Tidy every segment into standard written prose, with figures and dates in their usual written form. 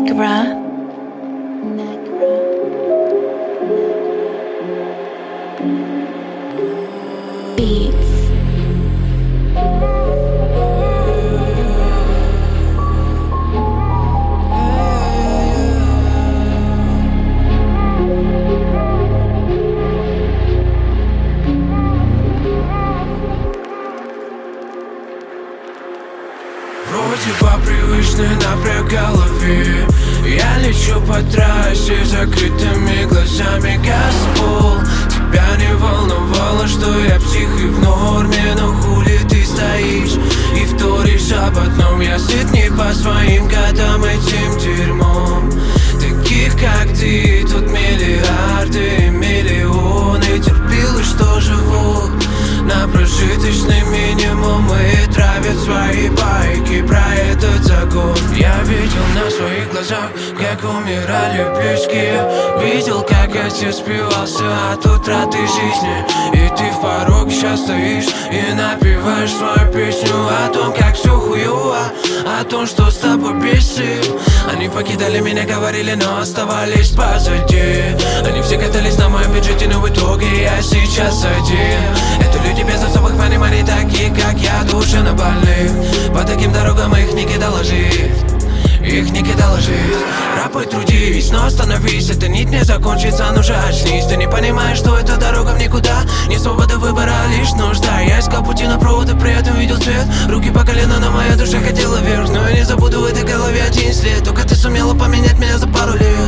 Negra. Beats. Вроде по привычной напряг голове. Я лечу по трассе с закрытыми глазами. Газпол, тебя не волновало, что я псих и в норме. Но хули ты стоишь и вторишь об одном. Я сыт не по своим годам этим дерьмом. Таких как ты тут миллиарды, миллионы. Терпилы, что живут на прожиточный минимум и травят свои байки про этот закон. Я видел на своих глазах, как умирали близкие. Видел, как отец спивался от утраты жизни. И ты в пороге сейчас стоишь и напеваешь свою песню о том, как все хуёво, о том, что с тобой бесит. Они покидали меня, говорили, но оставались позади. Они все катались на моем бюджете, но в итоге я сейчас один. Это люди без особых пониманий, такие как я, душевно больных. По таким дорогам их не кидала жизнь. Их не кидала жизнь. Рапой трудись, но остановись. Эта нить не закончится, ну же очнись. Ты не понимаешь, что эта дорога в никуда. Не свобода выбора, а лишь нужда. Я искал пути на провод и при этом видел свет. Руки по колено, но моя душа хотела вверх. Но я не забуду в этой голове 11 лет. Только ты сумела поменять меня за пару лет.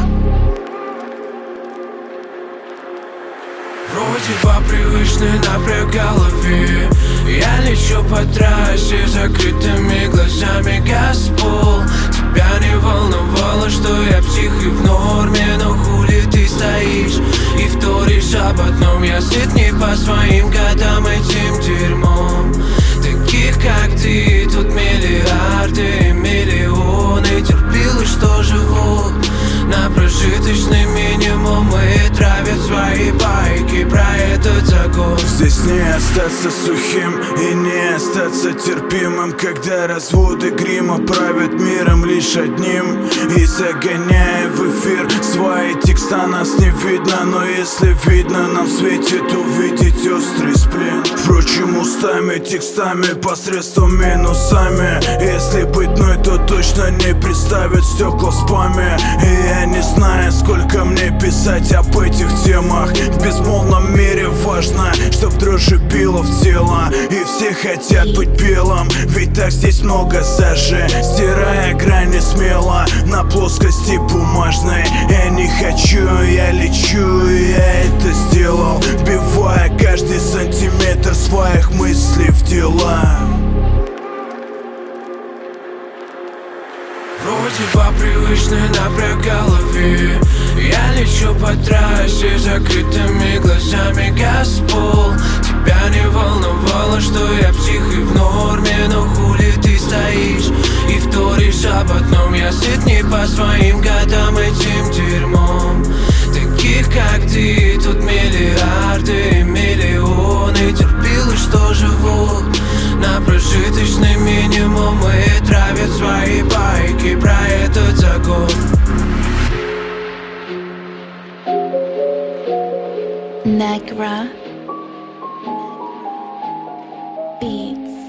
Вроде по привычной напряг голове. Я лечу по трассе с закрытыми глазами. Газпол, тебя не волновало, что я псих и в норме. Но хули ты стоишь и вторишь об одном. Я сыт не по своим годам этим дерьмом. Таких как ты тут миллиарды, миллионы. Терпилы, что живут на прожиточный минимум и травят свои байки про этот закон. Здесь не остаться сухим и не остаться терпимым, когда разводы грима правят миром лишь одним. И загоняя в эфир свои текста, нас не видно. Но если видно, нам светит увидеть острый сплин. Впрочем, устами, текстами, посредством минусами. Если быть мной, то точно не представят стекла в спаме. И я не знаю, сколько мне писать об этих темах. В безмолвном мире важно, чтоб дрожи била в тело. И все хотят быть белым, ведь так здесь много сажи. Стирая грани смело на плоскости бумажной. Я не хочу, я лечу, я это сделал, вбивая каждый сантиметр своих мыслей в дела. Вроде по привычной напряг голове. Я лечу по трассе с закрытыми глазами. Газпол, тебя не волновало, что я псих и в норме. Но хули ты стоишь и вторишь об одном. Я сыт не по своим годам этим дерьмом. Таких как ты тут миллиарды, миллионы. Терпилы, что живут на прожиточный минимум и травят свои байки про этот закон. Negra. Beats.